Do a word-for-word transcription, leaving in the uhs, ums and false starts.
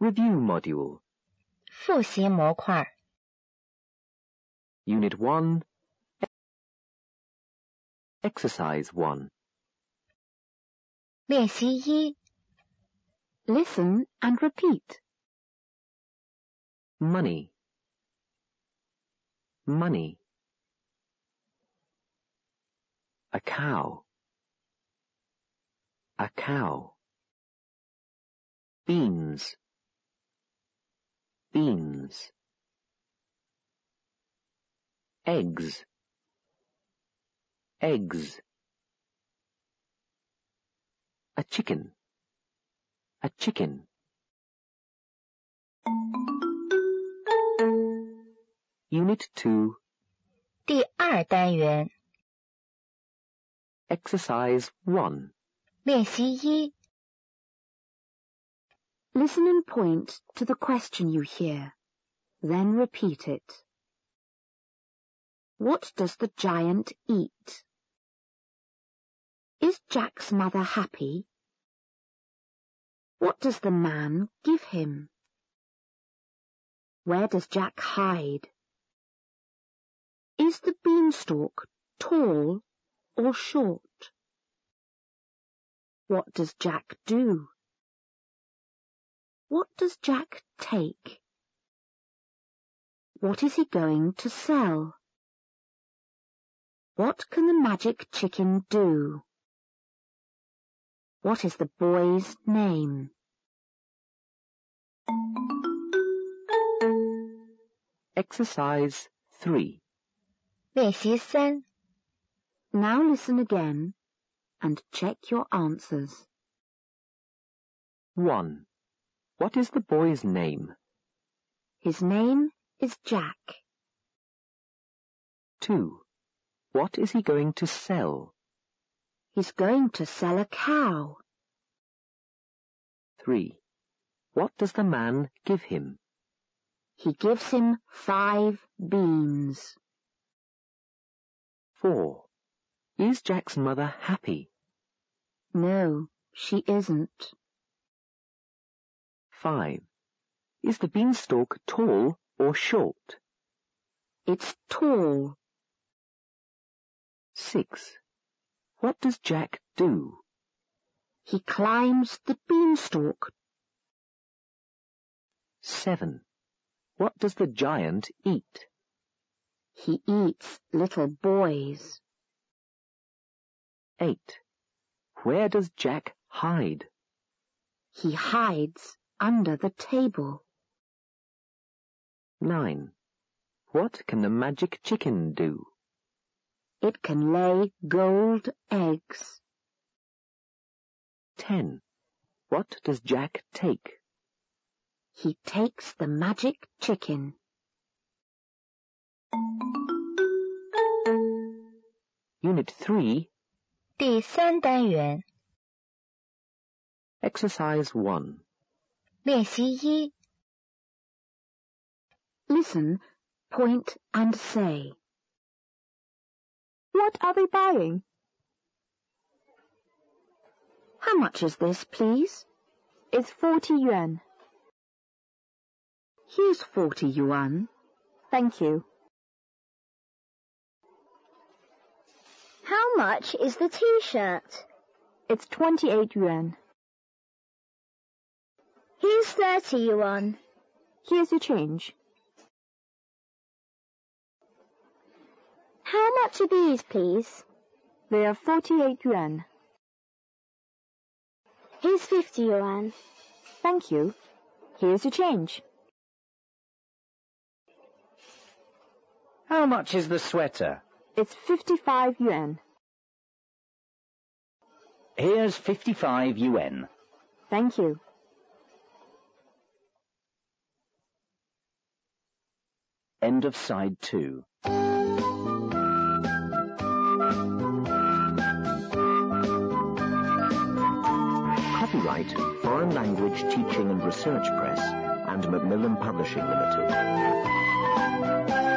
Review module. 复习模块 Unit one. Exercise one. 练习一 Listen and repeat. Money. Money. A cow. A cow. Beans. Beans. Eggs. Eggs. A chicken. A chicken. Unit two. 第二单元 Exercise one. 练习一 Listen and point to the question you hear. Then repeat it. What does the giant eat? Is Jack's mother happy? What does the man give him? Where does Jack hide? Is the beanstalk tall or short? What does Jack do? What does Jack take? What is he going to sell? What can the magic chicken do? What is the boy's name? Exercise three. 练习三 Now listen again and check your answers. one. What is the boy's name? His name is Jack. two. What is he going to sell? He's going to sell a cow. three. What does the man give him? He gives him five beans. four. Is Jack's mother happy? No, she isn't. five. Is the beanstalk tall or short? It's tall. six. What does Jack do? He climbs the beanstalk. seven. What does the giant eat? He eats little boys. eight. Where does Jack hide? He hides under the table. nine. What can the magic chicken do? It can lay gold eggs. ten. What does Jack take? He takes the magic chicken. Unit three. 第三单元 Exercise one. 练习一 Listen, point and say. What are they buying? How much is this, please? It's forty yuan. Here's forty yuan. Thank you. How much is the t-shirt? It's twenty-eight yuan. Here's thirty yuan. Here's your change. How much are these, please? They are forty-eight yuan. Here's fifty yuan. Thank you. Here's your change. How much is the sweater? It's fifty-five yuan. Here's fifty-five yuan. Thank you. End of side two. Copyright Foreign Language Teaching and Research Press and Macmillan Publishing Limited.